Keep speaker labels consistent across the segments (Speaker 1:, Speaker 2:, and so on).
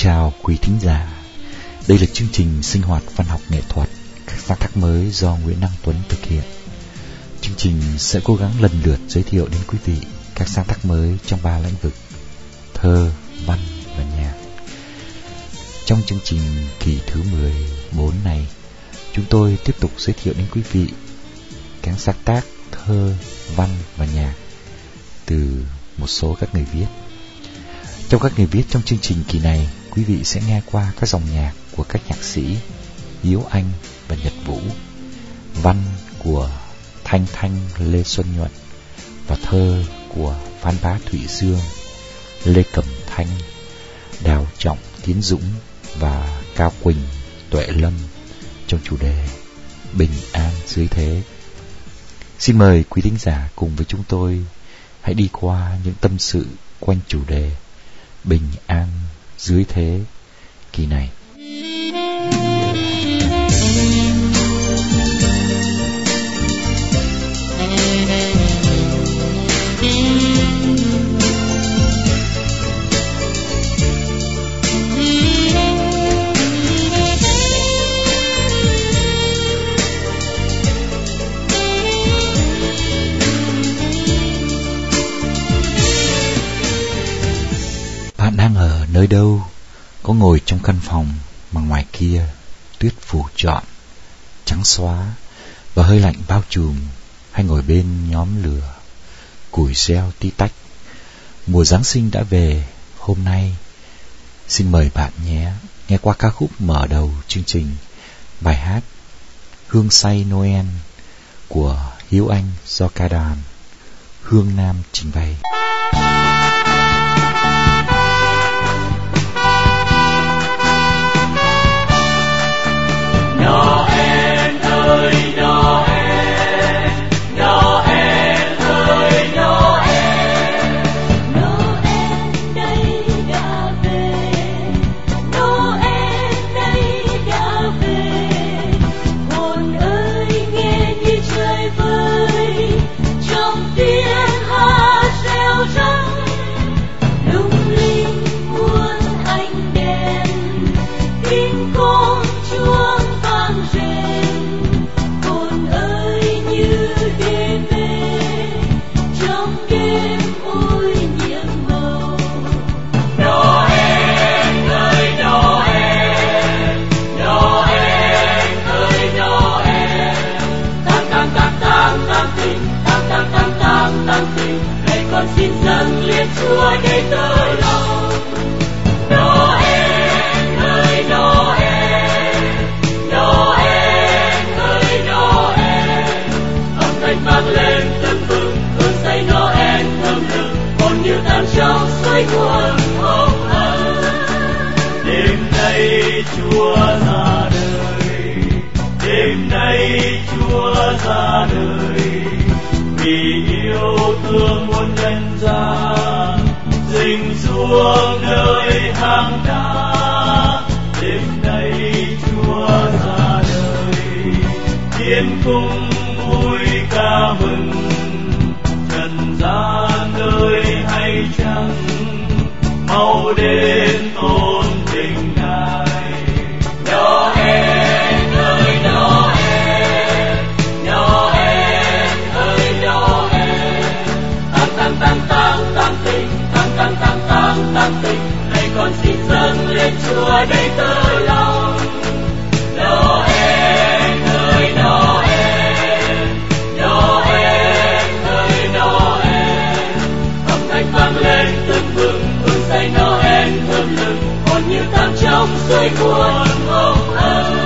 Speaker 1: chào quý thính giả. Đây là chương trình sinh hoạt văn học nghệ thuật các sáng tác mới do Nguyễn Đăng Tuấn thực hiện. Chương trình sẽ cố gắng lần lượt giới thiệu đến quý vị các sáng tác mới trong 3 lĩnh vực: thơ, văn và nhạc. Trong chương trình kỳ thứ 14 này, chúng tôi tiếp tục giới thiệu đến quý vị các sáng tác thơ, văn và nhạc từ một số các người viết. Trong các người viết trong chương trình kỳ này, quý vị sẽ nghe qua các dòng nhạc của các nhạc sĩ Hiếu Anh và Nhật Vũ, văn của Thanh Thanh, Lê Xuân Nhuận và thơ của Phan Bá Thụy Dương, Lê Cẩm Thanh, Đào Trọng, Tiến Dũng và Cao Quỳnh, Tuệ Lâm trong chủ đề Bình An Dưới Thế. Xin mời quý thính giả cùng với chúng tôi hãy đi qua những tâm sự quanh chủ đề Bình An Dưới Thế kỳ này. Bạn đang ở nơi đâu? Có ngồi trong căn phòng mà ngoài kia tuyết phủ trọn, trắng xóa và hơi lạnh bao trùm, hay ngồi bên nhóm lửa, củi reo tí tách. Mùa Giáng sinh đã về hôm nay. Xin mời bạn nhé nghe qua ca khúc mở đầu chương trình, bài hát Hương Say Noel của Hiếu Anh do ca đàn Hương Nam trình bày.
Speaker 2: Noel ơi Noel, Noel ơi Noel, Noel đây đã về, Noel đây đã về. Hồn ơi nghe như trời vơi trong tiếng hát reo răng, lung linh muôn ánh đèn, tiếng con chuông rền. Hồn ơi như đêm về trong đêm ôi nhiệm màu. Noel ơi Noel, Noel ơi Noel, tăng tăng tăng tăng tăng tình, tăng tăng tăng tăng tăng tình, này con xin dâng lên Chúa để tơ lòng. Noel ơi Noel, Noel ơi Noel, âm thanh vang lên tưng bừng, hương say Noel thơm lừng, hồn như tan trong suối nguồn hồng ân. Đêm nay Chúa ra đời, đêm nay Chúa ra đời, vì yêu thương muôn nhân gian, rình xuống nơi hang đá. Đêm nay Chúa ra đời, thiên cung vui ca mừng, trần gian ơi hay chăng, mau đến tôn vinh Ngài. Noel ơi Noel, Noel ơi Noel, tăng tăng tăng tăng tăng tình, tăng tăng tăng tăng tăng tình, này con xin dâng lên Chúa để tơ lòng. Noel ơi Noel, Noel ơi Noel, âm thanh vang lên tưng bừng, hương say Noel thơm lừng, hồn như tan trong suối nguồn hồng ân.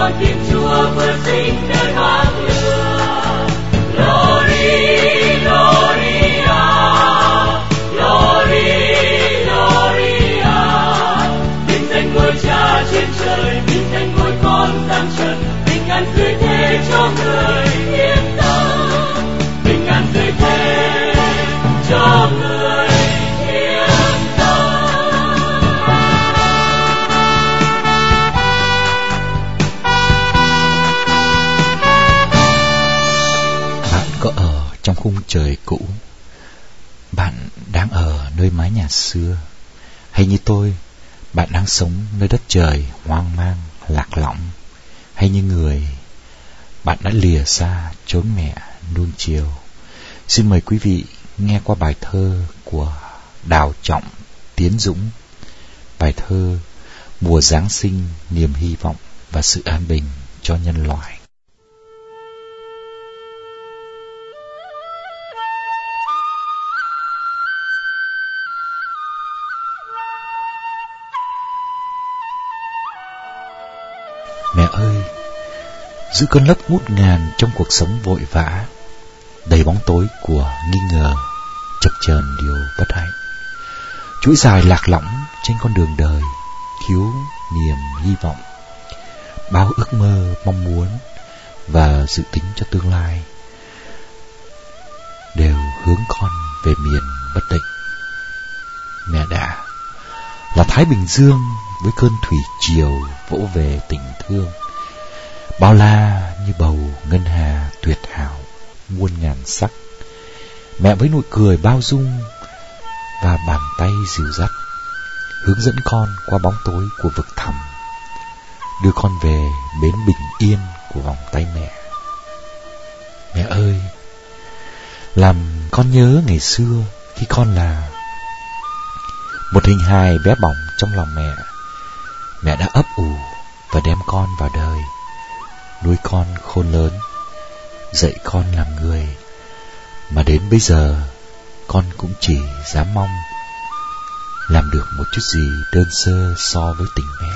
Speaker 2: con Thiên Chúa vừa sinh nơi hoang lửa. Glory, Gloria, Glory, Gloria. Vinh danh ngôi Cha trên trời, vinh danh ngôi Con giáng trần, bình an dưới thế cho người yên tâm, bình an dưới thế cho người yên tâm.
Speaker 1: Bạn có ở trong khung trời cũ, bạn đang ở nơi mái nhà xưa, hay như tôi, bạn đang sống nơi đất trời hoang mang, lạc lõng, hay như người, bạn đã lìa xa chốn mẹ nuông chiều. Xin mời quý vị nghe qua bài thơ của Đào Trọng Tiến Dũng, bài thơ Mùa Giáng sinh, niềm hy vọng và sự an bình cho nhân loại. Mẹ ơi, giữ cơn lốc ngút ngàn trong cuộc sống vội vã, đầy bóng tối của nghi ngờ, chập chờn điều bất hạnh. Chuỗi dài lạc lõng trên con đường đời, thiếu niềm hy vọng, bao ước mơ mong muốn và dự tính cho tương lai đều hướng con về miền bất định. Mẹ đã là Thái Bình Dương với cơn thủy triều vỗ về tình thương, bao la như bầu ngân hà tuyệt hảo muôn ngàn sắc. Mẹ với nụ cười bao dung và bàn tay dìu dắt, hướng dẫn con qua bóng tối của vực thẳm, đưa con về bến bình yên của vòng tay mẹ. Mẹ ơi, làm con nhớ ngày xưa khi con là một hình hài bé bỏng trong lòng mẹ. Mẹ đã ấp ủ và đem con vào đời, nuôi con khôn lớn, dạy con làm người, mà đến bây giờ con cũng chỉ dám mong làm được một chút gì đơn sơ so với tình mẹ.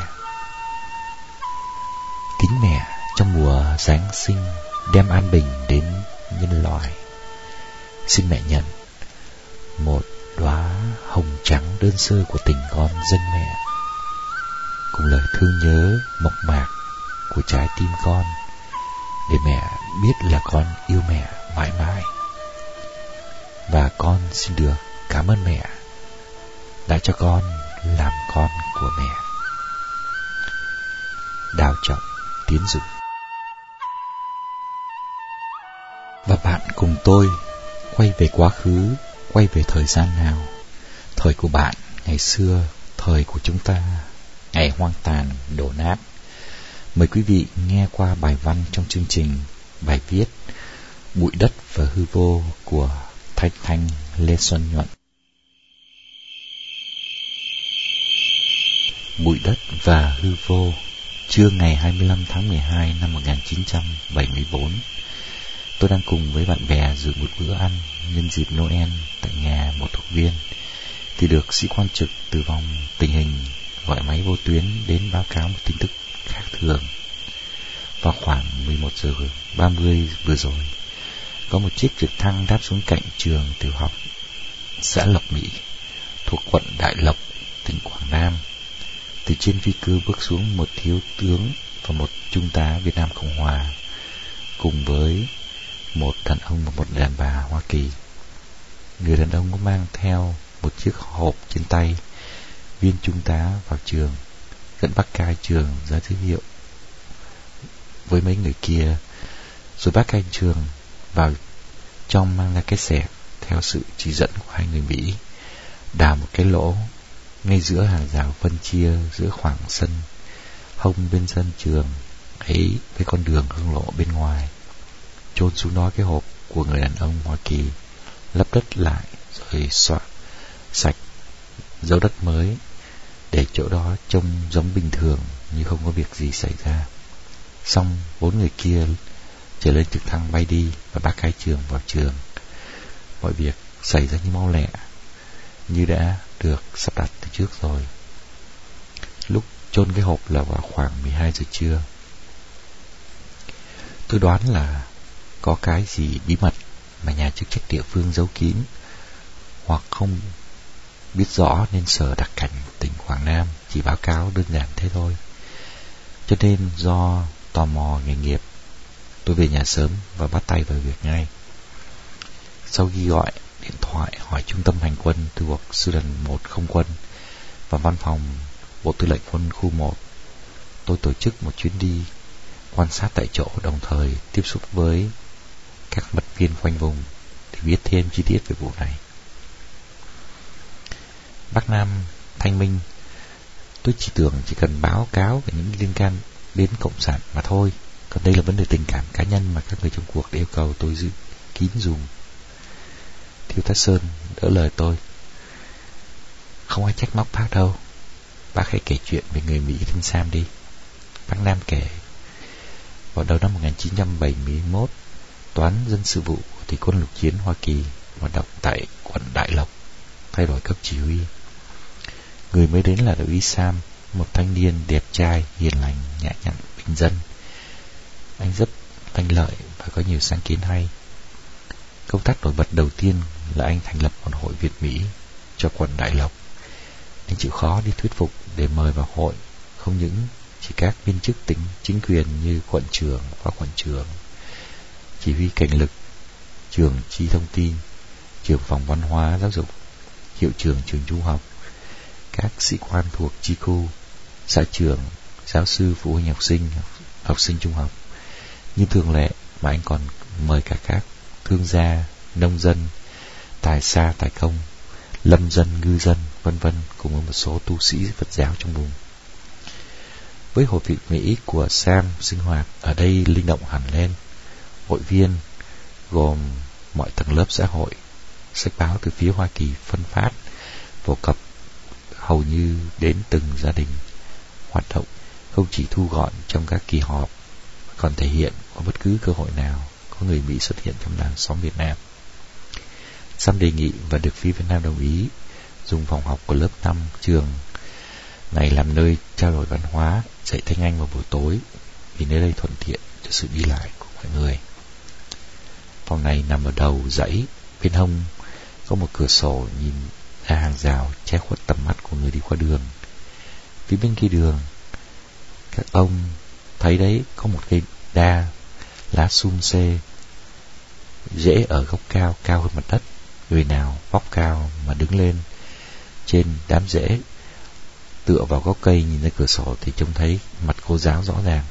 Speaker 1: Kính mẹ trong mùa Giáng sinh đem an bình đến nhân loại. Xin mẹ nhận một đóa hồng trắng đơn sơ của tình con dâng mẹ, cùng lời thương nhớ mộc mạc của trái tim con, để mẹ biết là con yêu mẹ mãi mãi. Và con xin được cảm ơn mẹ đã cho con làm con của mẹ. Đào Trọng Tiến Dũng. Và bạn cùng tôi quay về quá khứ, quay về thời gian nào? Thời của bạn ngày xưa, thời của chúng ta ngày hoang tàn đổ nát. Mời quý vị nghe qua bài văn trong chương trình, bài viết Bụi đất và hư vô của Thạch Thanh Lê Xuân Nhuận. Bụi đất và hư vô, trưa ngày 25 tháng 12 năm 1974. Tôi đang cùng với bạn bè dự một bữa ăn nhân dịp Noel tại nhà một học viên, thì được sĩ quan trực từ vòng tình hình gọi máy vô tuyến đến báo cáo một tin tức khác thường. Vào khoảng 11:30 vừa rồi, có một chiếc trực thăng đáp xuống cạnh trường tiểu học xã Lộc Mỹ thuộc quận Đại Lộc, tỉnh Quảng Nam. Từ trên phi cơ bước xuống một thiếu tướng và một trung tá Việt Nam Cộng Hòa, cùng với một đàn ông và một đàn bà Hoa Kỳ. Người đàn ông có mang theo một chiếc hộp trên tay. Viên trung tá vào trường, dẫn bác cai trường ra giới thiệu với mấy người kia, rồi bác cai trường vào trong mang ra cái xẻng theo sự chỉ dẫn của hai người Mỹ, đào một cái lỗ ngay giữa hàng rào phân chia giữa khoảng sân hông bên sân trường ấy với con đường hương lộ bên ngoài, chôn xuống đó cái hộp của người đàn ông Hoa Kỳ, lấp đất lại rồi soạn sạch dấu đất mới, để chỗ đó trông giống bình thường như không có việc gì xảy ra. Xong 4 người kia trở lên trực thăng bay đi và bác cai trường vào trường. Mọi việc xảy ra như mau lẹ, như đã được sắp đặt từ trước rồi. Lúc chôn cái hộp là vào khoảng 12 giờ trưa. Tôi đoán là có cái gì bí mật mà nhà chức trách địa phương giấu kín, hoặc không biết rõ nên Sở Đặc cảnh tỉnh Quảng Nam chỉ báo cáo đơn giản thế thôi. Cho nên do tò mò nghề nghiệp, tôi về nhà sớm và bắt tay vào việc ngay. Sau khi gọi điện thoại hỏi trung tâm hành quân thuộc sư đoàn 1 không quân và văn phòng Bộ Tư lệnh Quân khu 1, tôi tổ chức một chuyến đi quan sát tại chỗ, đồng thời tiếp xúc với các mật viên quanh vùng để biết thêm chi tiết về vụ này. Bắc Nam thanh minh, tôi chỉ tưởng chỉ cần báo cáo về những liên can đến Cộng sản mà thôi. Còn đây là vấn đề tình cảm cá nhân mà các người trong cuộc yêu cầu tôi giữ kín dùm. Thiếu tá Sơn đỡ lời tôi. Không ai trách móc bác đâu. Bác hãy kể chuyện về người Mỹ tên Sam đi. Bác Nam kể. Vào đầu năm 1971, Toán Dân sự vụ của Thủy quân lục chiến Hoa Kỳ hoạt động tại quận Đại Lộc, thay đổi cấp chỉ huy. Người mới đến là đại úy Sam, một thanh niên đẹp trai, hiền lành, nhã nhặn, bình dân. Anh rất lanh lợi và có nhiều sáng kiến hay. Công tác nổi bật đầu tiên là anh thành lập một hội Việt Mỹ cho quận Đại Lộc. Anh chịu khó đi thuyết phục để mời vào hội không những chỉ các viên chức chính quyền như quận trưởng, phó quận trưởng, chỉ huy cảnh lực, trưởng chi thông tin, trưởng phòng văn hóa giáo dục, hiệu trưởng trường trung học, các sĩ quan thuộc chi khu, xã trưởng, giáo sư, phụ huynh học sinh trung học. Như thường lệ mà anh còn mời cả các thương gia, nông dân, tài xa, tài công, lâm dân, ngư dân, vân vân, cùng với một số tu sĩ Phật giáo trong vùng. Với hội Việt Mỹ của Sam sinh hoạt ở đây linh động hẳn lên. Hội viên gồm mọi tầng lớp xã hội. Sách báo từ phía Hoa Kỳ phân phát phổ cập hầu như đến từng gia đình. Hoạt động không chỉ thu gọn trong các kỳ họp, còn thể hiện có bất cứ cơ hội nào có người Mỹ xuất hiện trong làng xóm Việt Nam. Sam đề nghị và được phía Việt Nam đồng ý dùng phòng học của lớp 5 trường này làm nơi trao đổi văn hóa, dạy tiếng Anh vào buổi tối, vì nơi đây thuận tiện cho sự đi lại của mọi người. Phòng này nằm ở đầu dãy, bên hông có một cửa sổ nhìn ra hàng rào che khuất tầm mắt của người đi qua đường. Phía bên kia đường, các ông thấy đấy có một cây đa lá sum xê, rễ ở gốc cao hơn mặt đất. Người nào vóc cao mà đứng lên trên đám rễ, tựa vào gốc cây nhìn ra cửa sổ thì trông thấy mặt cô giáo rõ ràng.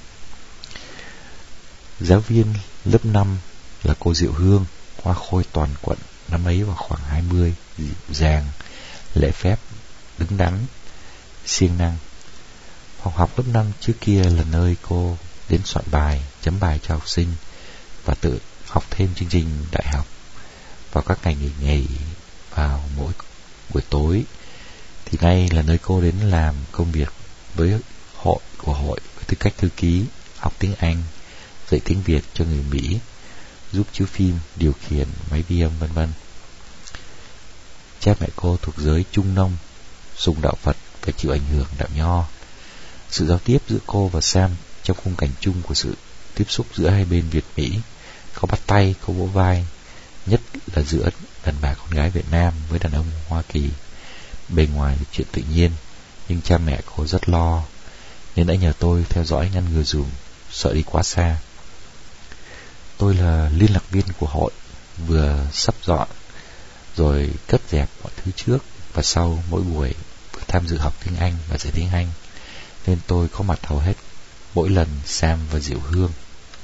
Speaker 1: Giáo viên lớp 5 là cô Diệu Hương, hoa khôi toàn quận, năm ấy vào khoảng 20, dịu dàng, lễ phép, đứng đắn, siêng năng. Phòng học lớp 5 trước kia là nơi cô đến soạn bài, chấm bài cho học sinh và tự học thêm chương trình đại học. Vào các ngày nghỉ ngày vào mỗi buổi tối thì nay là nơi cô đến làm công việc với hội của hội với tư cách thư ký, học tiếng Anh, dạy tiếng Việt cho người Mỹ, giúp chiếu phim, điều khiển máy vi âm vân vân. Cha mẹ cô thuộc giới Trung Nông, sùng đạo Phật và chịu ảnh hưởng đạo Nho. Sự giao tiếp giữa cô và Sam trong khung cảnh chung của sự tiếp xúc giữa hai bên Việt Mỹ, có bắt tay, có vỗ vai, nhất là giữa đàn bà con gái Việt Nam với đàn ông Hoa Kỳ. Bề ngoài là chuyện tự nhiên, nhưng cha mẹ cô rất lo, nên đã nhờ tôi theo dõi ngăn ngừa dùm, sợ đi quá xa. Tôi là liên lạc viên của hội, vừa sắp dọn rồi cất dẹp mọi thứ trước và sau mỗi buổi, vừa tham dự học tiếng Anh và dạy tiếng Anh, nên tôi có mặt hầu hết mỗi lần Sam và Diệu Hương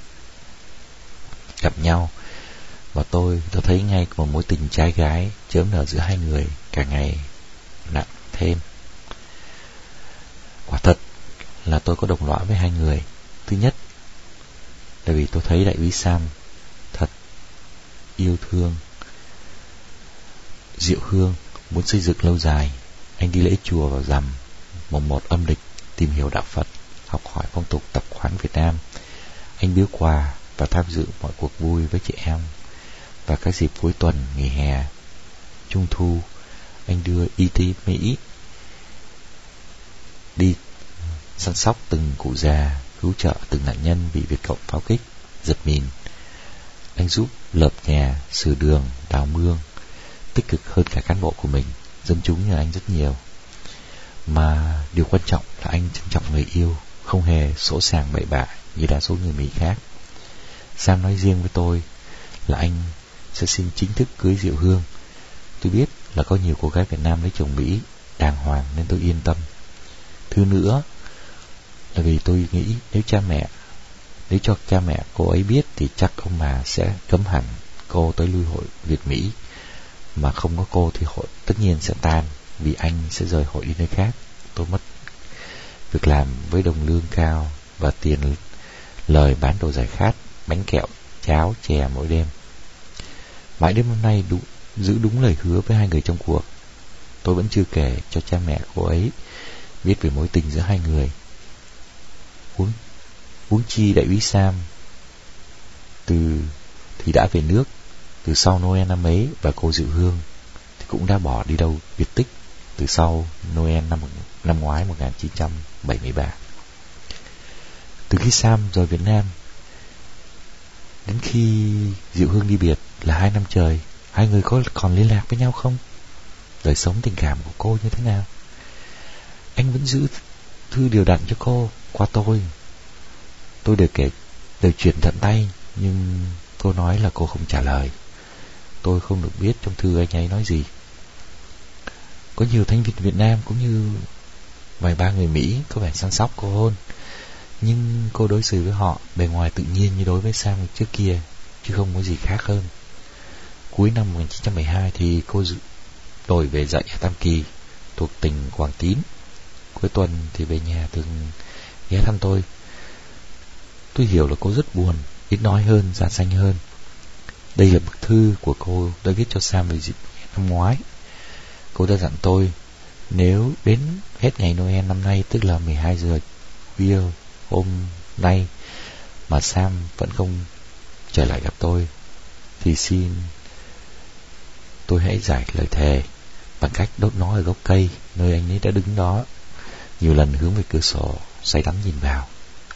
Speaker 1: gặp nhau. Và tôi thấy ngay một mối tình trai gái chớm nở giữa hai người càng ngày nặng thêm. Quả thật là tôi có đồng lõa với hai người. Thứ nhất là vì tôi thấy đại úy Sam thật yêu thương Diệu Hương, muốn xây dựng lâu dài. Anh đi lễ chùa vào rằm mùng 1 âm lịch, tìm hiểu đạo Phật, học hỏi phong tục tập quán Việt Nam. Anh biếu quà và tham dự mọi cuộc vui với chị em. Và các dịp cuối tuần, nghỉ hè, trung thu, anh đưa y tế Mỹ đi săn sóc từng cụ già, cứu trợ từng nạn nhân bị Việt Cộng pháo kích. giật mình. Anh giúp lợp nhà, sửa đường, đào mương, tích cực hơn cả cán bộ của mình. Dân chúng nhờ anh rất nhiều. Mà điều quan trọng là anh trân trọng người yêu, không hề sỗ sàng bậy bạ như đa số người Mỹ khác. Sam nói riêng với tôi là anh sẽ xin chính thức cưới Diệu Hương. Tôi biết là có nhiều cô gái Việt Nam lấy chồng Mỹ đàng hoàng nên tôi yên tâm. Thứ nữa là vì tôi nghĩ nếu cho cha mẹ cô ấy biết thì chắc ông bà sẽ cấm hẳn cô tới lui hội Việt Mỹ. Mà không có cô thì hội tất nhiên sẽ tan, vì anh sẽ rời hội đi nơi khác. Tôi mất việc làm với đồng lương cao và tiền lời bán đồ giải khát, bánh kẹo, cháo, chè mỗi đêm. Mãi đến hôm nay giữ đúng lời hứa với hai người trong cuộc. Tôi vẫn chưa kể cho cha mẹ cô ấy biết về mối tình giữa hai người. Huống chi đại úy Sam thì đã về nước từ sau Noel năm ấy, và cô Diệu Hương thì cũng đã bỏ đi đâu biệt tích từ sau Noel năm ngoái 1973. Từ khi Sam rời Việt Nam đến khi Diệu Hương đi biệt là 2 năm trời, hai người có còn liên lạc với nhau không? Đời sống tình cảm của cô như thế nào? Anh vẫn giữ thư điều đặn cho cô qua tôi. Tôi đều chuyển tận tay, nhưng cô nói là cô không trả lời. Tôi không được biết trong thư anh ấy nói gì. Có nhiều thanh Việt Việt Nam cũng như vài ba người Mỹ có vẻ săn sóc cô hơn, nhưng cô đối xử với họ bề ngoài tự nhiên như đối với Sam trước kia, chứ không có gì khác hơn. Cuối năm 1972 thì cô đổi về dạy ở Tam Kỳ thuộc tỉnh Quảng Tín. Cuối tuần thì về nhà thường ghé thăm tôi. Tôi hiểu là cô rất buồn, ít nói hơn, da xanh hơn. Đây là bức thư của cô đã viết cho Sam về dịp năm ngoái. Cô đã dặn tôi nếu đến hết ngày Noel năm nay, tức là 12 giờ khuya hôm nay mà Sam vẫn không trở lại gặp tôi, thì xin tôi hãy giải lời thề bằng cách đốt nó ở gốc cây nơi anh ấy đã đứng đó, nhiều lần hướng về cửa sổ say đắm nhìn vào.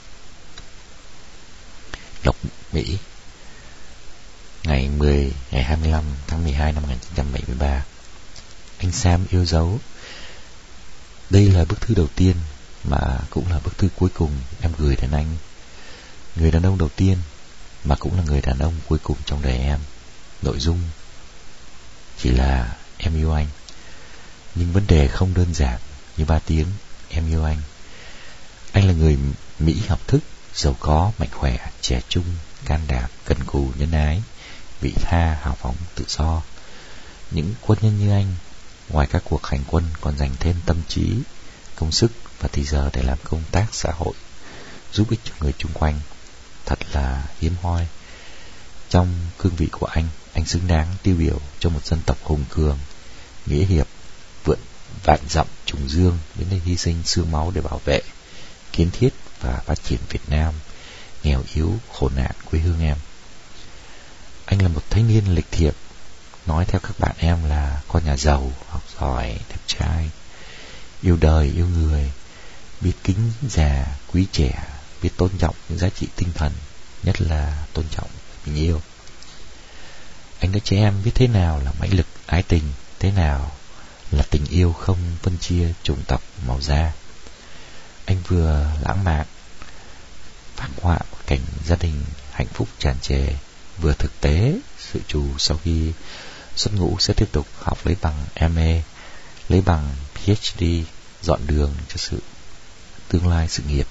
Speaker 1: Lộc Mỹ, ngày 25 tháng 12 năm 1973. Anh Sam yêu dấu. Đây là bức thư đầu tiên mà cũng là bức thư cuối cùng em gửi đến anh. Người đàn ông đầu tiên mà cũng là người đàn ông cuối cùng trong đời em. Nội dung chỉ là em yêu anh, nhưng vấn đề không đơn giản như 3 tiếng em yêu anh. Anh là người Mỹ học thức, giàu có, mạnh khỏe, trẻ trung, can đảm, cần cù, nhân ái, vị tha, hào phóng, tự do. Những quân nhân như anh, ngoài các cuộc hành quân còn dành thêm tâm trí, công sức và thời giờ để làm công tác xã hội, giúp ích cho người chung quanh. Thật là hiếm hoi. Trong cương vị của anh xứng đáng tiêu biểu cho một dân tộc hùng cường, nghĩa hiệp, vạn dặm trùng dương đến đây hy sinh xương máu để bảo vệ, kiến thiết và phát triển Việt Nam nghèo yếu khổ nạn quê hương em. Anh là một thanh niên lịch thiệp, nói theo các bạn em là con nhà giàu, học giỏi, đẹp trai, yêu đời, yêu người, biết kính già, quý trẻ, biết tôn trọng những giá trị tinh thần, nhất là tôn trọng tình yêu. Anh đã cho em biết thế nào là mãnh lực ái tình, thế nào là tình yêu không phân chia chủng tộc, màu da. Anh vừa lãng mạn phác họa một cảnh gia đình hạnh phúc tràn trề, vừa thực tế sự trù sau khi xuất ngũ sẽ tiếp tục học lấy bằng MA, lấy bằng PhD, dọn đường cho sự tương lai sự nghiệp.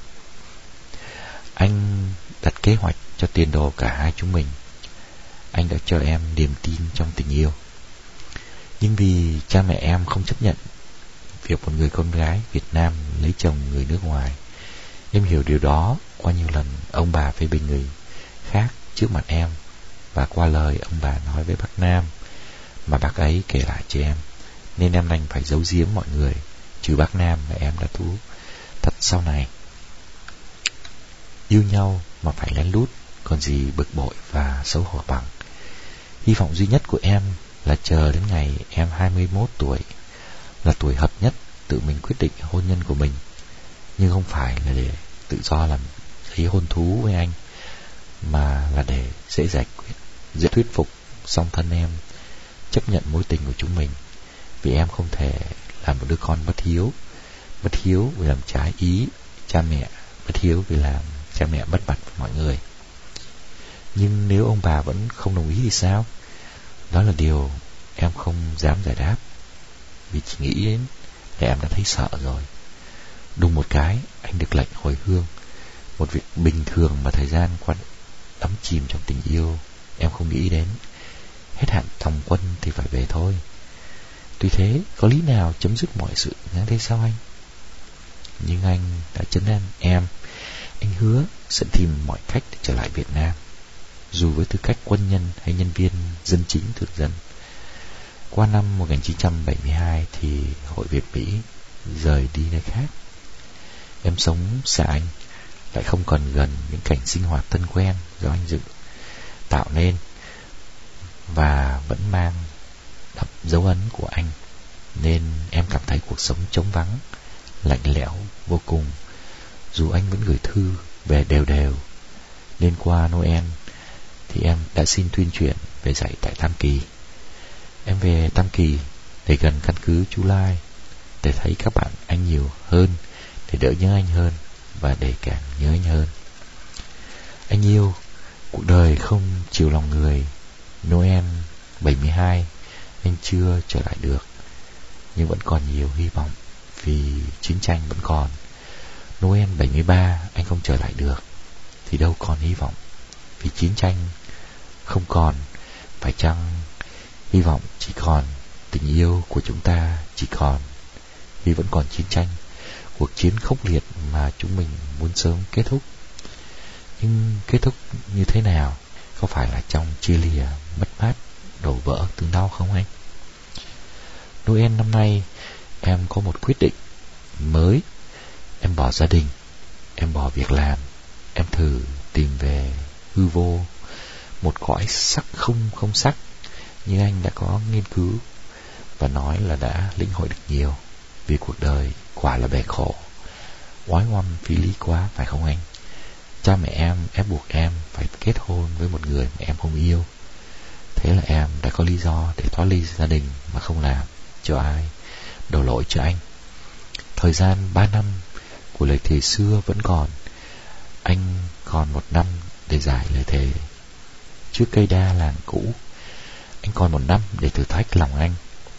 Speaker 1: Anh đặt kế hoạch cho tiền đồ cả hai chúng mình. Anh đã cho em niềm tin trong tình yêu. Nhưng vì cha mẹ em không chấp nhận việc một người con gái Việt Nam lấy chồng người nước ngoài, em hiểu điều đó qua nhiều lần ông bà phê bình người khác trước mặt em, và qua lời ông bà nói với bác Nam mà bác ấy kể lại cho em, nên em đành phải giấu giếm mọi người, trừ bác Nam mà em đã thú thật sau này. Yêu nhau mà phải lén lút, còn gì bực bội và xấu hổ bằng. Hy vọng duy nhất của em là chờ đến ngày em 21 tuổi, là tuổi hợp nhất tự mình quyết định hôn nhân của mình, nhưng không phải là để tự do làm lấy hôn thú với anh, mà là để dễ giải quyết, dễ thuyết phục song thân em chấp nhận mối tình của chúng mình. Vì em không thể là một đứa con bất hiếu vì làm trái ý cha mẹ, bất hiếu vì làm cha mẹ mất mặt với mọi người. Nhưng nếu ông bà vẫn không đồng ý thì sao? Đó là điều em không dám giải đáp, vì chỉ nghĩ đến là em đã thấy sợ rồi. Đùng một cái, anh được lệnh hồi hương, một việc bình thường mà thời gian qua đắm chìm trong tình yêu em không nghĩ đến. Hết hạn thòng quân thì phải về thôi. Tuy thế, có lý nào chấm dứt mọi sự ngắn thế sao anh? Nhưng anh đã trấn an em. Anh hứa sẽ tìm mọi cách để trở lại Việt Nam, dù với tư cách quân nhân hay nhân viên dân chính thực dân. Qua năm 1972 thì Hội Việt Mỹ rời đi nơi khác. Em sống xa anh, lại không còn gần những cảnh sinh hoạt thân quen do anh tạo nên, và vẫn mang đậm dấu ấn của anh, nên em cảm thấy cuộc sống trống vắng, lạnh lẽo vô cùng. Dù anh vẫn gửi thư về đều. Nên qua Noel thì em đã xin tuyên truyền về dạy tại Tam Kỳ. Em về Tam Kỳ để gần căn cứ Chu Lai, để thấy các bạn anh nhiều hơn, để đỡ nhớ anh hơn, và để càng nhớ anh hơn. Anh yêu, cuộc đời không chiều lòng người. Noel 72 anh chưa trở lại được, nhưng vẫn còn nhiều hy vọng, vì chiến tranh vẫn còn. Noel 73 anh không trở lại được, thì đâu còn hy vọng, vì chiến tranh không còn. Phải chăng hy vọng chỉ còn, tình yêu của chúng ta chỉ còn, vì vẫn còn chiến tranh, cuộc chiến khốc liệt mà chúng mình muốn sớm kết thúc. Nhưng kết thúc như thế nào? Có phải là trong chia lìa, mất mát, đổ vỡ, thương đau không anh? Noel năm nay em có một quyết định mới. Em bỏ gia đình, em bỏ việc làm, em thử tìm về hư vô, một cõi sắc không sắc, như anh đã có nghiên cứu và nói là đã lĩnh hội được nhiều. Vì cuộc đời quả là bể khổ, oái oăm phí lý quá, phải không anh? Cha mẹ em ép buộc em phải kết hôn với một người mà em không yêu. Thế là em đã có lý do để thoát ly gia đình mà không làm cho ai, đổ lỗi cho anh. Thời gian 3 năm của lời thề xưa vẫn còn. Anh còn 1 năm để giải lời thề trước cây đa làng cũ. Anh còn 1 năm để thử thách lòng anh.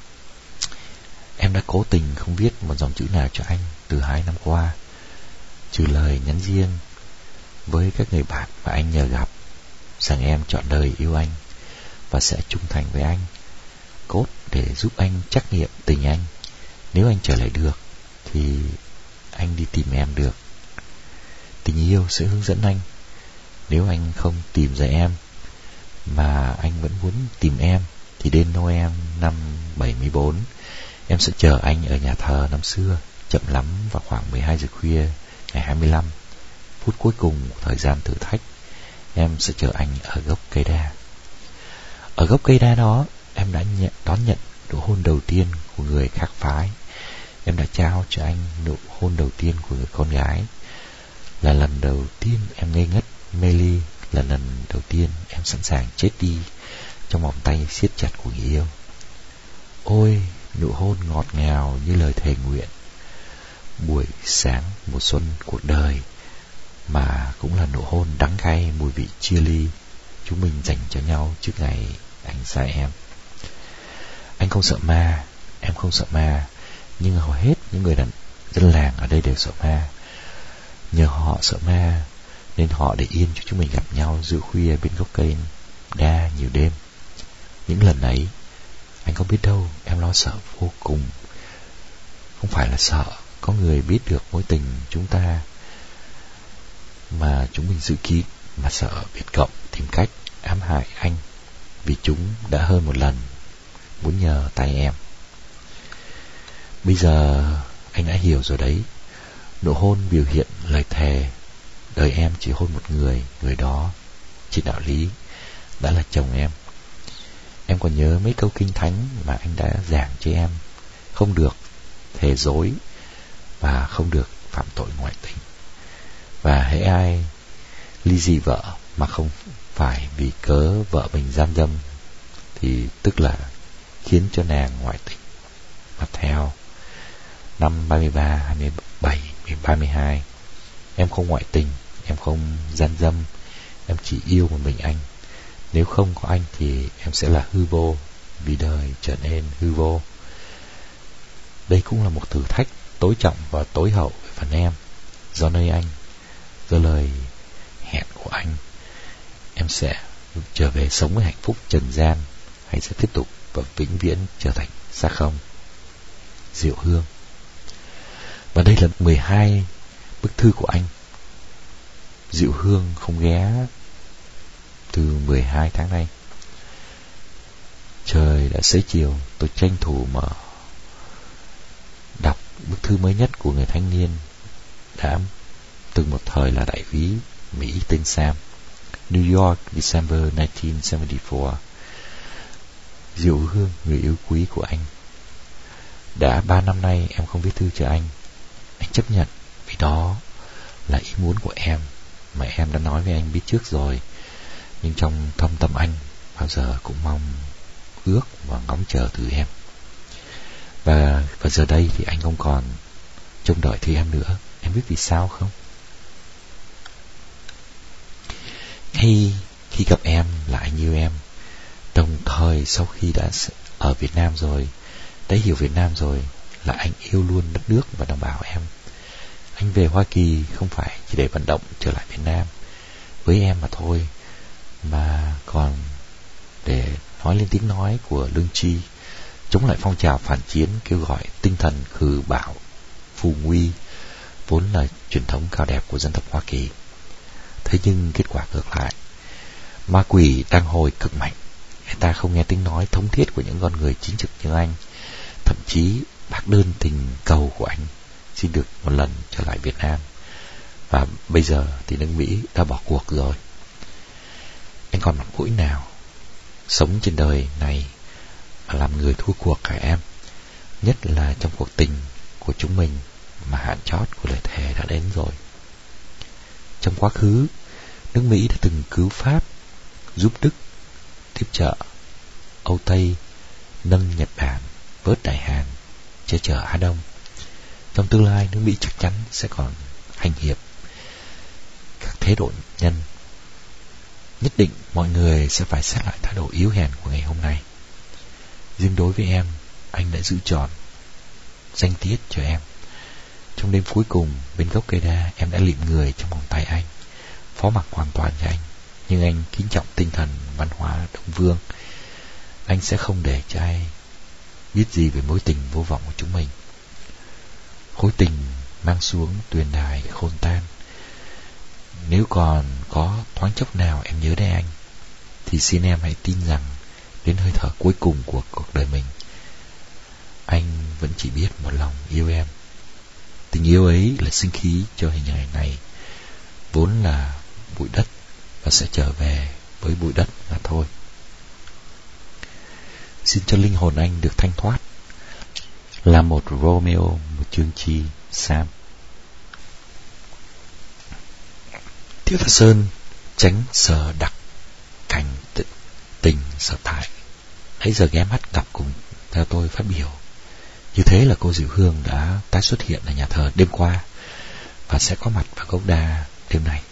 Speaker 1: Em đã cố tình không viết một dòng chữ nào cho anh từ 2 năm qua, trừ lời nhắn riêng với các người bạn mà anh nhờ gặp, rằng em trọn đời yêu anh và sẽ trung thành với anh, cốt để giúp anh trắc nghiệm tình anh. Nếu anh trở lại được thì anh đi tìm em được. Tình yêu sẽ hướng dẫn anh. Nếu anh không tìm ra em mà anh vẫn muốn tìm em, thì đến Noel năm 74 em sẽ chờ anh ở nhà thờ năm xưa. Chậm lắm vào khoảng 12 giờ khuya ngày 25, phút cuối cùng của thời gian thử thách, em sẽ chờ anh ở gốc cây đa. Ở gốc cây đa đó, em đã đón nhận nụ hôn đầu tiên của người khác phái. Em đã trao cho anh nụ hôn đầu tiên của người con gái. Là lần đầu tiên em ngây ngất mê ly, là lần đầu tiên em sẵn sàng chết đi trong vòng tay siết chặt của người yêu. Ôi, nụ hôn ngọt ngào như lời thề nguyện, buổi sáng mùa xuân cuộc đời, mà cũng là nụ hôn đắng cay mùi vị chia ly chúng mình dành cho nhau trước ngày anh xa em. Anh không sợ ma, em không sợ ma, nhưng hầu hết những người dân làng ở đây đều sợ ma. Nhờ họ sợ ma nên họ để yên cho chúng mình gặp nhau giữa khuya bên gốc cây đa nhiều đêm. Những lần ấy, anh không biết đâu, em lo sợ vô cùng. Không phải là sợ có người biết được mối tình chúng ta mà chúng mình giữ kín, mà sợ Việt Cộng tìm cách ám hại anh, vì chúng đã hơn một lần muốn nhờ tay em. Bây giờ anh đã hiểu rồi đấy. Nụ hôn biểu hiện lời thề đời em chỉ hôn một người, người đó trên đạo lý đã là chồng em. Em còn nhớ mấy câu kinh thánh mà anh đã giảng cho em: không được thề dối và không được phạm tội ngoại tình. Và hễ ai ly dị vợ mà không phải vì cớ vợ mình gian dâm thì tức là khiến cho nàng ngoại tình. Theo năm 33, 27, 32, em không ngoại tình, em không gian dâm, em chỉ yêu một mình anh. Nếu không có anh thì em sẽ là hư vô, vì đời trở nên hư vô. Đây cũng là một thử thách tối trọng và tối hậu về phần em. Do nơi anh, do lời hẹn của anh, em sẽ trở về sống với hạnh phúc trần gian, hay sẽ tiếp tục và vĩnh viễn trở thành xác không. Diệu Hương. Và đây là 12 bức thư của anh. Diệu Hương không ghé từ 12 tháng nay. Trời đã xế chiều, tôi tranh thủ mở đọc bức thư mới nhất của người thanh niên đã từng một thời là đại úy Mỹ tên Sam. New York, December 1974. Diệu Hương, người yêu quý của anh. Đã 3 năm nay em không viết thư cho anh. Anh chấp nhận vì đó là ý muốn của em, mà em đã nói với anh biết trước rồi. Nhưng trong thâm tâm anh bao giờ cũng mong ước và ngóng chờ từ em. Và giờ đây thì anh không còn trông đợi thư em nữa. Em biết vì sao không? Ngay khi gặp em là anh yêu em. Đồng thời sau khi đã ở Việt Nam rồi, đã hiểu Việt Nam rồi, là anh yêu luôn đất nước và đồng bào em. Anh về Hoa Kỳ không phải chỉ để vận động trở lại Việt Nam với em mà thôi, mà còn để nói lên tiếng nói của lương tri, chống lại phong trào phản chiến, kêu gọi tinh thần khử bạo phù nguy vốn là truyền thống cao đẹp của dân tộc Hoa Kỳ. Thế nhưng kết quả ngược lại, ma quỷ đang hồi cực mạnh. Người ta không nghe tiếng nói thống thiết của những con người chính trực như anh. Thậm chí bác đơn tình cầu của anh xin được một lần trở lại Việt Nam. Và bây giờ thì nước Mỹ đã bỏ cuộc rồi. Anh còn mặt mũi nào sống trên đời này mà làm người thua cuộc cả em? Nhất là trong cuộc tình của chúng mình mà hạn chót của lời thề đã đến rồi. Trong quá khứ, nước Mỹ đã từng cứu Pháp, giúp Đức, tiếp trợ Âu Tây, nâng Nhật Bản, vớt Đại Hàn, che chở Á Đông. Trong tương lai, nước Mỹ chắc chắn sẽ còn hành hiệp các thế độ nhân. Nhất định mọi người sẽ phải xét lại thái độ yếu hèn của ngày hôm nay. Riêng đối với em, anh đã giữ tròn danh tiết cho em. Trong đêm cuối cùng bên gốc cây đa, em đã lịm người trong vòng tay anh, phó mặc hoàn toàn cho anh. Nhưng anh kính trọng tinh thần văn hóa Đông Vương. Anh sẽ không để cho ai biết gì về mối tình vô vọng của chúng mình. Khối tình mang xuống tuyền đài khôn tan. Nếu còn có thoáng chốc nào em nhớ đến anh, thì xin em hãy tin rằng đến hơi thở cuối cùng của cuộc đời mình, anh vẫn chỉ biết một lòng yêu em. Tình yêu ấy là sinh khí cho hình ảnh này, vốn là bụi đất và sẽ trở về với bụi đất mà thôi. Xin cho linh hồn anh được thanh thoát, là một Romeo, một Chương Chi, Sam. Tiêu Thà Sơn tránh sở đặc cảnh tình sở tại. Hãy giờ ghé mắt gặp cùng theo tôi phát biểu. Như thế là cô Diệu Hương đã tái xuất hiện ở nhà thờ đêm qua và sẽ có mặt vào gốc đa đêm nay.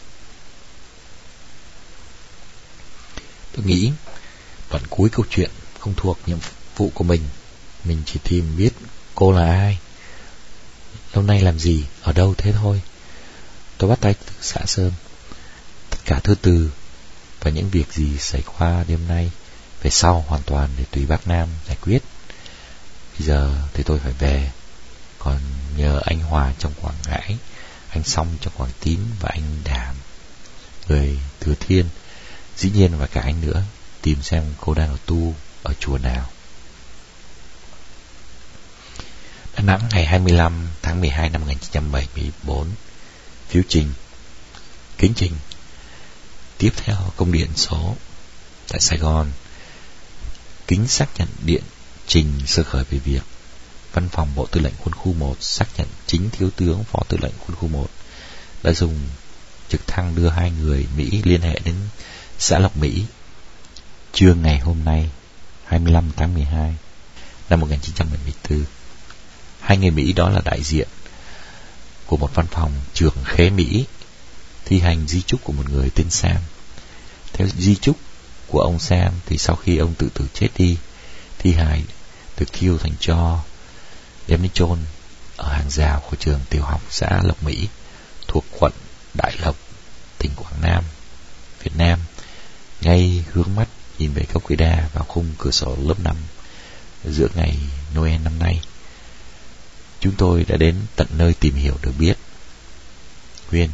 Speaker 1: Tôi nghĩ đoạn cuối câu chuyện không thuộc nhiệm vụ của mình. Mình chỉ tìm biết cô là ai, lâu nay làm gì, ở đâu thế thôi. Tôi bắt tay từ xã Sơn. Tất cả thư từ và những việc gì xảy qua đêm nay về sau hoàn toàn để tùy bác Nam giải quyết. Bây giờ thì tôi phải về. Còn nhờ anh Hòa trong Quảng Ngãi, anh Song trong Quảng Tín và anh Đàm, người Thừa Thiên, dĩ nhiên và cả anh nữa, tìm xem cô đang ở tu ở chùa nào. Đà Nẵng ngày 25 tháng 12 năm 1974. Phiếu trình. Kính trình. Tiếp theo công điện số tại Sài Gòn. Kính xác nhận điện trình sơ khởi về việc Văn phòng Bộ Tư lệnh Quân khu 1 xác nhận chính Thiếu tướng Phó Tư lệnh Quân khu 1 đã dùng trực thăng đưa hai người Mỹ liên hệ đến xã Lộc Mỹ. Trưa ngày hôm nay, 25 tháng 12 năm 1974, hai người Mỹ đó là đại diện của một văn phòng trưởng khế Mỹ thi hành di chúc của một người tên Sam. Theo di chúc của ông Sam thì sau khi ông tự tử chết đi, thi hài được thiêu thành tro, đem đi chôn ở hàng rào của trường tiểu học xã Lộc Mỹ thuộc quận Đại Lộc, tỉnh Quảng Nam, Việt Nam, ngay hướng mắt nhìn về gốc cây đa vào khung cửa sổ lớp 5 giữa ngày Noel năm nay. Chúng tôi đã đến tận nơi tìm hiểu được biết. Nguyên.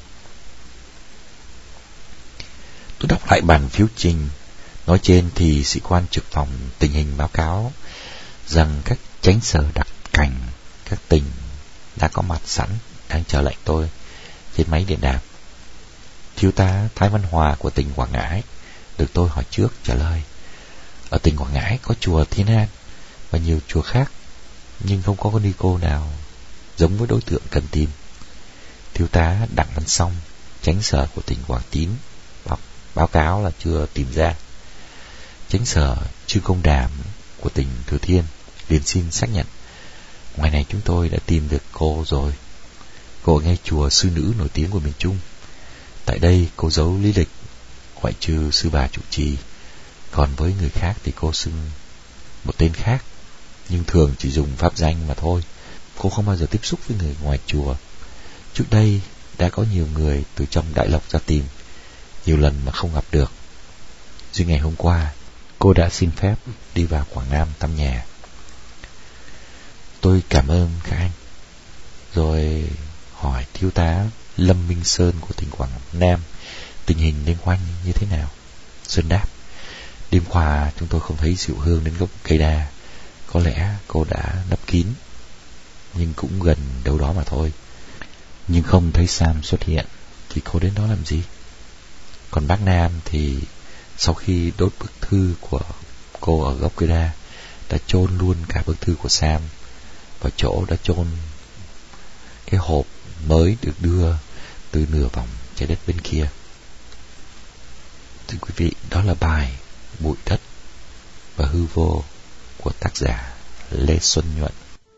Speaker 1: Tôi đọc lại bản phiếu trình nói trên thì sĩ quan trực phòng tình hình báo cáo rằng các chánh sở đặc cảnh các tỉnh đã có mặt sẵn đang chờ lệnh tôi trên máy điện đàm. Thiếu tá Thái Văn Hòa của tỉnh Quảng Ngãi được tôi hỏi trước trả lời: ở tỉnh Quảng Ngãi có chùa Thiên An và nhiều chùa khác, nhưng không có ni cô nào giống với đối tượng cần tìm. Thiếu tá Đặng Văn Song, chánh sở của tỉnh Quảng Tín, báo cáo là chưa tìm ra. Chánh sở Trư Công Đàm của tỉnh Thừa Thiên liền xin xác nhận: ngoài này chúng tôi đã tìm được cô rồi. Cô ở ngay chùa sư nữ nổi tiếng của miền Trung. Tại đây cô giấu lý lịch, ngoại trừ sư bà trụ trì. Còn với người khác thì cô xưng một tên khác, nhưng thường chỉ dùng pháp danh mà thôi. Cô không bao giờ tiếp xúc với người ngoài chùa. Trước đây đã có nhiều người từ trong Đại Lộc ra tìm, nhiều lần mà không gặp được. Riêng ngày hôm qua, cô đã xin phép đi vào Quảng Nam thăm nhà. Tôi cảm ơn các anh, rồi hỏi thiếu tá Lâm Minh Sơn của tỉnh Quảng Nam tình hình đêm quanh như thế nào. Sơn đáp: đêm qua chúng tôi không thấy Diệu Hương đến gốc cây đa. Có lẽ cô đã nấp kín, nhưng cũng gần đâu đó mà thôi. Nhưng không thấy Sam xuất hiện thì cô đến đó làm gì? Còn bác Nam thì sau khi đốt bức thư của cô ở gốc cây đa, đã chôn luôn cả bức thư của Sam vào chỗ đã chôn cái hộp mới được đưa từ nửa vòng trái đất bên kia. Thưa quý vị, đó là bài Bụi Đất và Hư Vô của tác giả Lê Xuân Nhuận.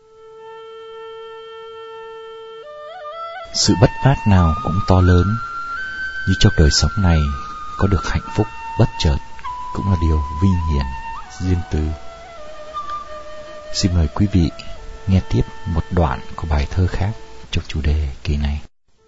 Speaker 1: Sự bất phát nào cũng to lớn, như trong đời sống này có được hạnh phúc bất chợt cũng là điều vinh hiển riêng tư. Xin mời quý vị nghe tiếp một đoạn của bài thơ khác trong chủ đề kỳ này.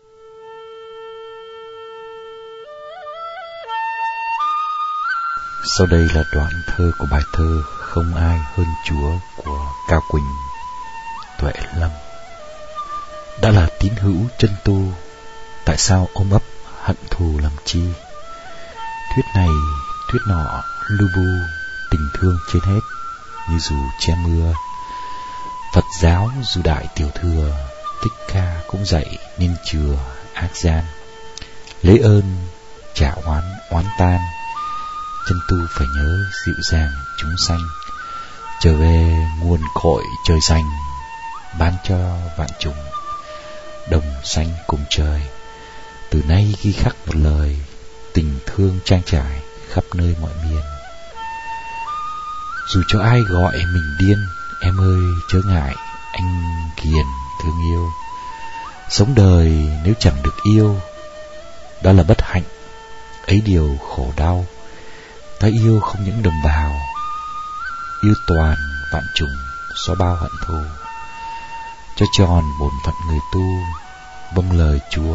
Speaker 1: Sau đây là đoạn thơ của bài thơ Không Ai Hơn Chúa của Cao Quỳnh, Tuệ Lâm. Đã là tín hữu chân tu, tại sao ôm ấp hận thù làm chi? Thuyết này thuyết nọ lu bu, tình thương trên hết như dù che mưa. Phật giáo dù đại tiểu thừa, Thích Ca cũng dạy nên chừa ác gian. Lấy ơn trả oán oán tan, chân tu phải nhớ dịu dàng chúng sanh. Trở về nguồn cội trời xanh, ban cho vạn chủng đồng xanh cùng trời. Từ nay ghi khắc một lời, tình thương trang trải khắp nơi mọi miền. Dù cho ai gọi mình điên, em ơi chớ ngại, anh kiền thương yêu. Sống đời nếu chẳng được yêu, đó là bất hạnh, ấy điều khổ đau. Ta yêu không những đồng bào, yêu toàn vạn chủng, xóa bao hận thù. Cho tròn bổn phận người tu, vâng lời Chúa.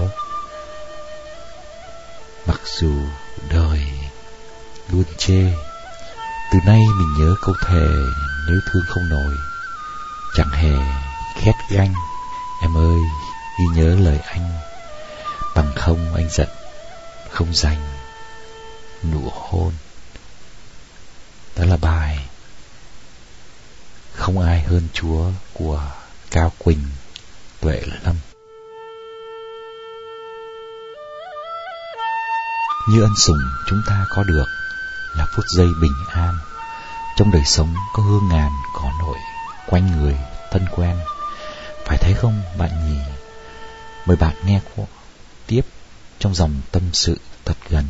Speaker 1: Mặc dù đời luôn chê, từ nay mình nhớ câu thề, nếu thương không nổi, chẳng hề khét ganh. Em ơi ghi nhớ lời anh, bằng không anh giận không dành nụ hôn. Đó là bài Không Ai Hơn Chúa của Cao Quỳnh, Tuệ Lâm. Như ân sủng chúng ta có được là phút giây bình an. Trong đời sống có hương ngàn cỏ nội quanh người thân quen. Phải thấy không bạn nhỉ? Mời bạn nghe tiếp trong dòng tâm sự thật gần.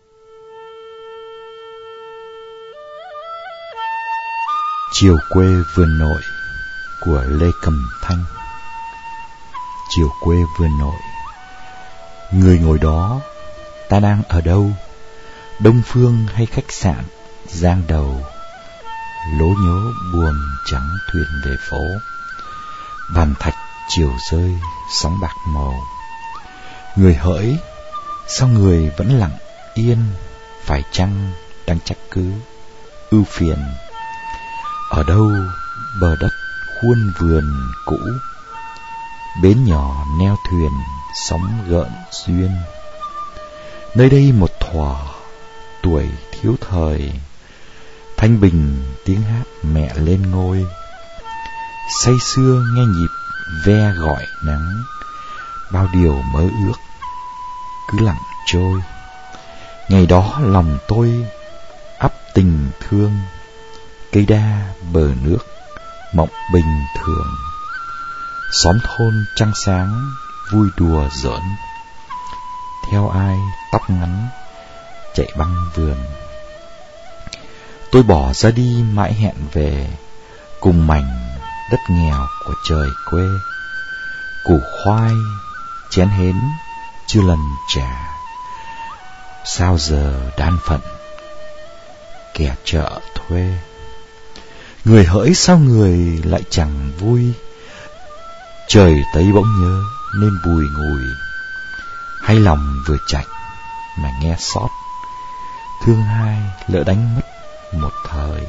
Speaker 1: Chiều quê vườn nội của Lê Cẩm Thanh. Chiều quê vườn nội, người ngồi đó, ta đang ở đâu? Đông Phương hay khách sạn Giang Đầu? Lố nhố buồm trắng thuyền về phố, bàn thạch chiều rơi sóng bạc màu. Người hỡi, sao người vẫn lặng yên? Phải chăng đang trách cứ ưu phiền? Ở đâu bờ đất khuôn vườn cũ, bến nhỏ neo thuyền sóng gợn duyên? Nơi đây một thuở tuổi thiếu thời, thanh bình tiếng hát mẹ lên ngôi. Say sưa nghe nhịp ve gọi nắng, bao điều mơ ước cứ lặng trôi. Ngày đó lòng tôi ắp tình thương, cây đa bờ nước mộng bình thường. Xóm thôn trăng sáng vui đùa giỡn, theo ai tóc ngắn chạy băng vườn. Tôi bỏ ra đi mãi hẹn về, cùng mảnh đất nghèo của trời quê. Củ khoai chén hến chưa lần trả, sao giờ đan phận kẻ chợ thuê. Người hỡi sao người lại chẳng vui? Trời tây bỗng nhớ nên bùi ngùi, hay lòng vừa chạch mà nghe xót, thương hai lỡ đánh mất một thời.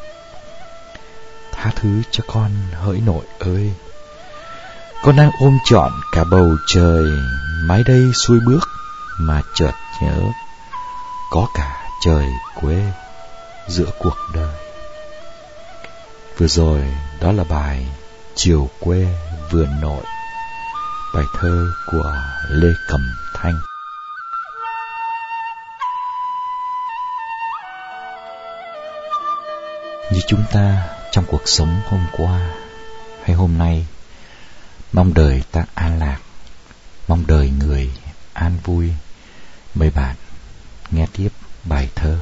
Speaker 1: Tha thứ cho con hỡi nội ơi, con đang ôm trọn cả bầu trời. Mái đây xuôi bước mà chợt nhớ, có cả trời quê giữa cuộc đời. Vừa rồi đó là bài Chiều quê vườn nội, bài thơ của Lê Cẩm Thanh. Như chúng ta trong cuộc sống hôm qua hay hôm nay, mong đời ta an lạc, mong đời người an vui. Mời bạn nghe tiếp bài thơ.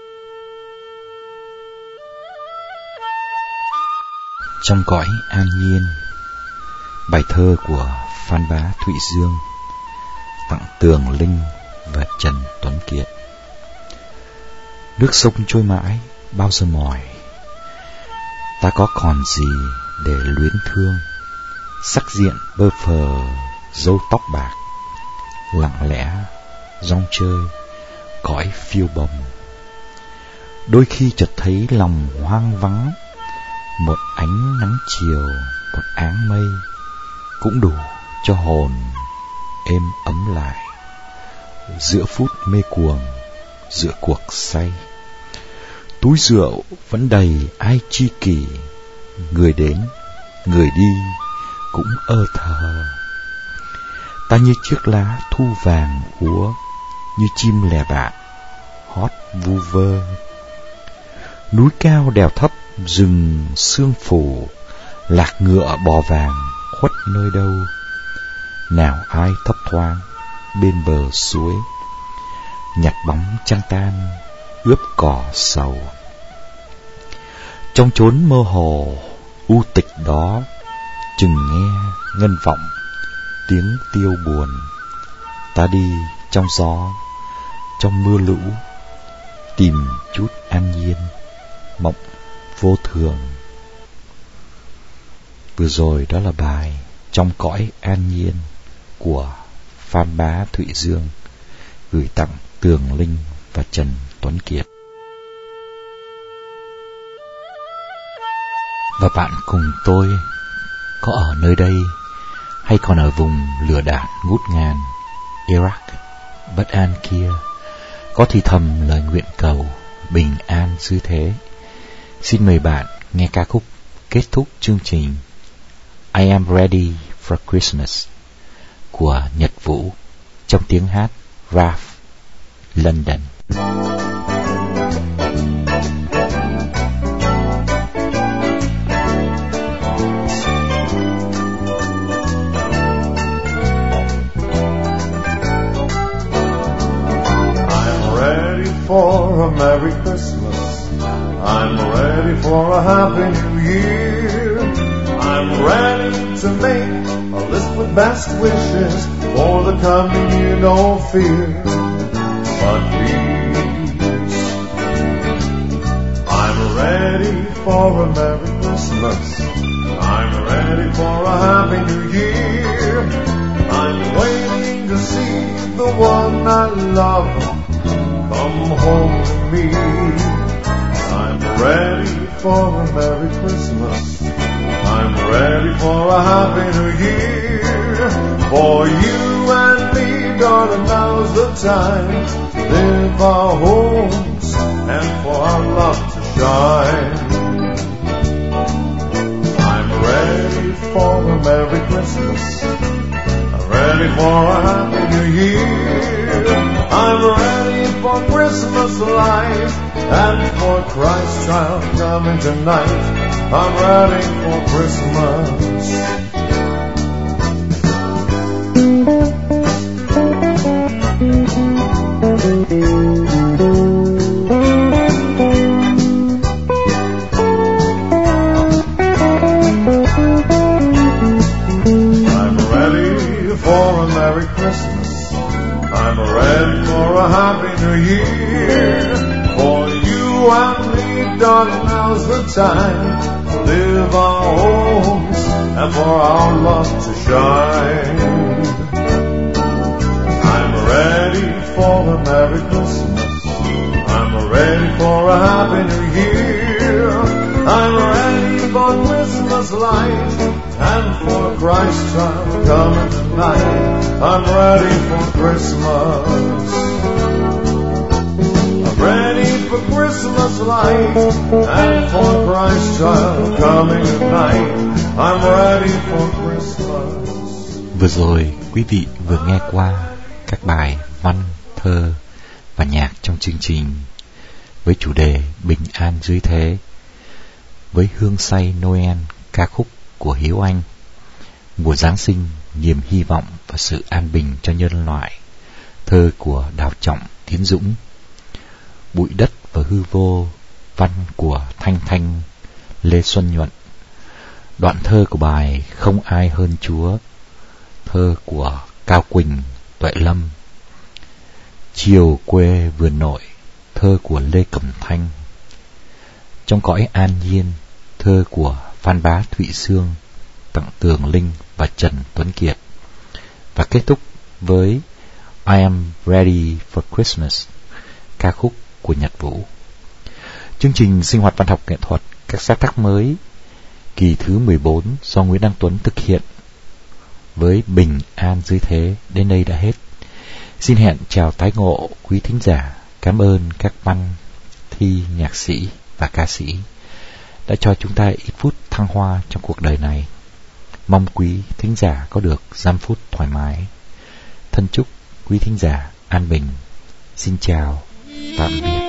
Speaker 1: Trong cõi an nhiên, bài thơ của Phan Bá Thụy Dương, tặng Tường Linh và Trần Tuấn Kiệt. Nước sông trôi mãi bao giờ mỏi, ta có còn gì để luyến thương. Sắc diện bơ phờ râu tóc bạc, lặng lẽ rong chơi cõi phiêu bồng. Đôi khi chợt thấy lòng hoang vắng, một ánh nắng chiều, một áng mây cũng đủ cho hồn êm ấm lại. Giữa phút mê cuồng, giữa cuộc say, túi rượu vẫn đầy ai chi kỷ. Người đến, người đi cũng ơ thờ. Ta như chiếc lá thu vàng úa, như chim lẻ bạ hót vu vơ. Núi cao đèo thấp rừng sương phủ, lạc ngựa bò vàng khuất nơi đâu. Nào ai thấp thoáng bên bờ suối, nhặt bóng trăng tan ướp cỏ sầu. Trong chốn mơ hồ u tịch đó, chừng nghe ngân vọng tiếng tiêu buồn. Ta đi trong gió, trong mưa lũ, tìm chút an nhiên, mộng vô thường. Vừa rồi đó là bài Trong cõi an nhiên của Phan Bá Thụy Dương, gửi tặng Tường Linh và Trần Tuấn Kiệt. Và bạn cùng tôi có ở nơi đây hay còn ở vùng lửa đạn ngút ngàn Iraq bất an kia, có thì thầm lời nguyện cầu bình an dư thế. Xin mời bạn nghe ca khúc kết thúc chương trình I Am Ready for Christmas của Nhật Vũ trong tiếng hát Ralph London.
Speaker 3: for a Merry Christmas. I'm ready for a Happy New Year. I'm ready to make a list with best wishes for the coming year, no fear. But please, I'm ready for a Merry Christmas. I'm ready for a Happy New Year. I'm waiting to see the one I love come home to me. I'm ready for a Merry Christmas. I'm ready for a Happy New Year. For you and me, darling, now's the time to live our homes and for our love to shine. I'm ready for a Merry Christmas. I'm ready for a Happy New Year. I'm ready for Christmas life and for Christ's child coming tonight. I'm ready for Christmas. I'm ready for a Merry Christmas. I'm ready for a Happy New Year. For you and me, darling, now's the time to live our homes and for our love to shine. I'm ready for a Merry Christmas. I'm ready for a Happy New Year. I'm ready for Christmas light and for Christ's child coming tonight. I'm ready for Christmas. I'm ready for Christmas light and for Christ's child coming tonight. I'm ready for Christmas.
Speaker 1: Vừa rồi quý vị vừa nghe qua các bài văn, thơ và nhạc trong chương trình với chủ đề Bình an dưới thế, với hương say Noel, ca khúc của Hiếu Anh, mùa Giáng sinh, niềm hy vọng và sự an bình cho nhân loại, thơ của Đào Trọng, Tiến Dũng, Bụi đất và hư vô, văn của Thanh Thanh, Lê Xuân Nhuận, đoạn thơ của bài Không ai hơn Chúa, thơ của Cao Quỳnh, Tuệ Lâm, Chiều quê vườn nội, thơ của Lê Cẩm Thanh, Trong cõi an nhiên, thơ của Phan Bá Thụy Sương, Tặng Tường Linh và Trần Tuấn Kiệt, và kết thúc với I Am Ready for Christmas, ca khúc của Nhật Vũ. Chương trình sinh hoạt văn học nghệ thuật các sáng tác mới kỳ thứ 14 do Nguyễn Đăng Tuấn thực hiện với Bình an dưới thế đến đây đã hết. Xin hẹn chào tái ngộ quý thính giả. Cảm ơn các văn, thi, nhạc sĩ và ca sĩ đã cho chúng ta ít phút thăng hoa trong cuộc đời này. Mong quý thính giả có được giây phút thoải mái. Thân chúc quý thính giả an bình. Xin chào, tạm biệt.